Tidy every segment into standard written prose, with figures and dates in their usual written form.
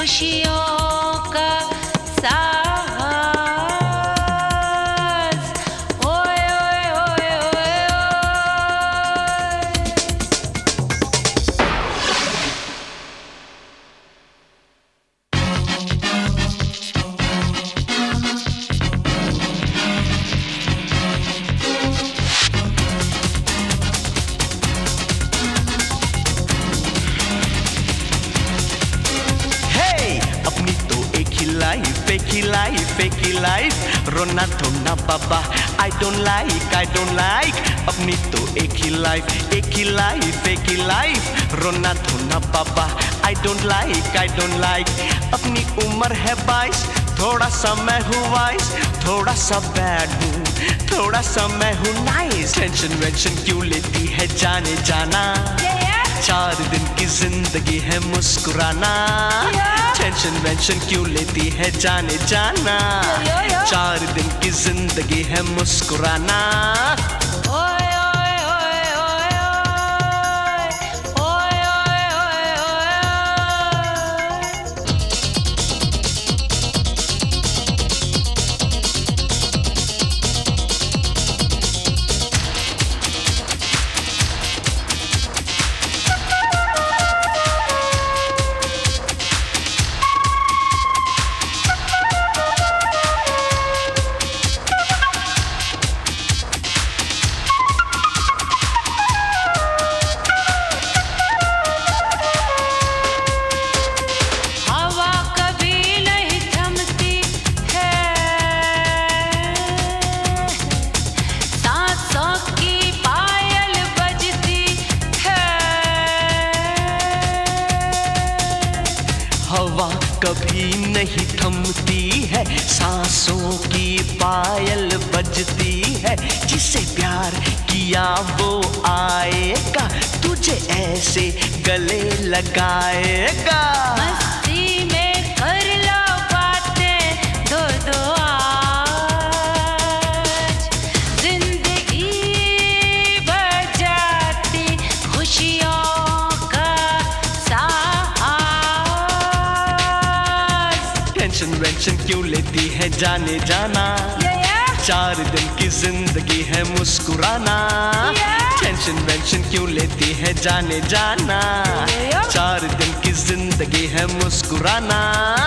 खुशियों का साज। ओए ओए ओए ओए एक ही लाइफ रोना धोना बाबा I don't like अपनी तो एक ही लाइफ रोना धोना बाबा I don't like अपनी उम्र है 22 थोड़ा सा मैं हूँ वाइस थोड़ा सा बैड हूँ थोड़ा सा मैं हूँ नाइस टेंशन वेंशन क्यों लेती है जाने जाना 4 दिन की जिंदगी है मुस्कुराना टेंशन वेंशन क्यों लेती है जाने जाना 4 दिन की जिंदगी है मुस्कुराना हवा कभी नहीं थमती है सांसों की पायल बजती है जिसे प्यार किया वो आएगा तुझे ऐसे गले लगाएगा मस्ती में कर लो बातें दो आज जिंदगी बजाती खुशियों टेंशन वेंशन क्यों लेती है जाने जाना 4 दिन की जिंदगी है मुस्कुराना टेंशन वेंशन क्यों लेती है जाने जाना 4 दिन की जिंदगी है मुस्कुराना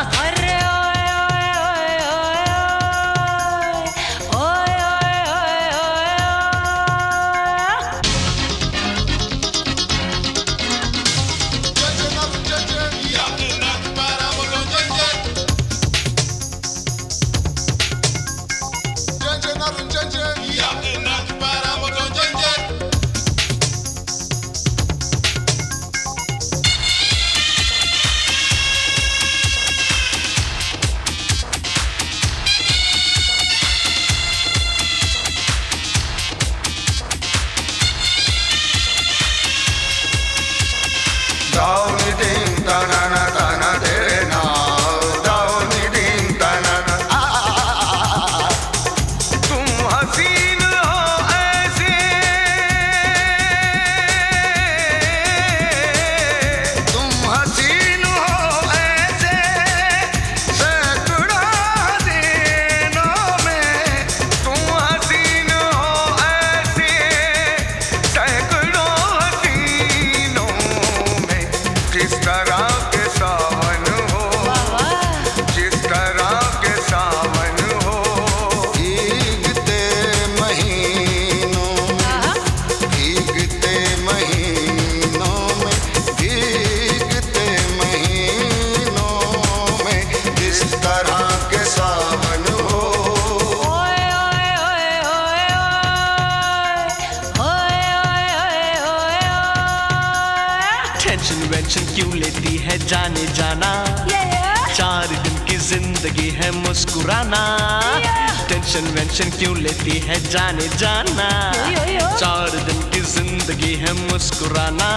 टेंशन वेंशन क्यों लेती है जाने जाना 4 दिन की जिंदगी है मुस्कुराना टेंशन वेंशन क्यों लेती है जाने जाना 4 दिन की जिंदगी है मुस्कुराना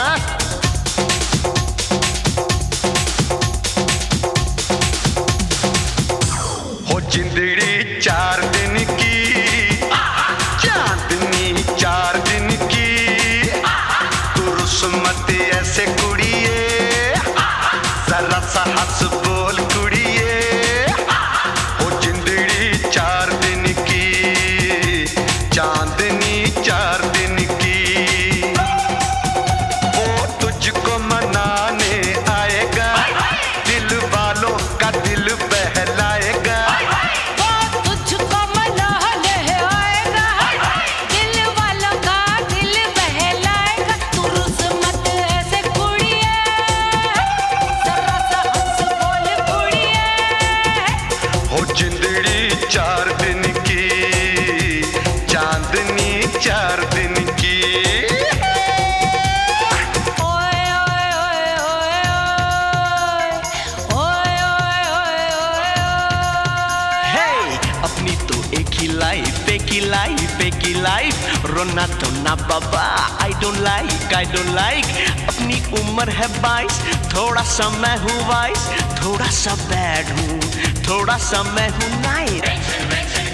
हो जिंदड़ी 4 दिन की चांदनी 4 दिन की तू रुस्मत ऐसे कुड़िए जरा सा हंस लाइफ रोना धोना बाबा I don't like अपनी उम्र है 22 थोड़ा सा मैं हूँ वाइस थोड़ा सा बैड हूँ थोड़ा सा मैं हूँ नाइट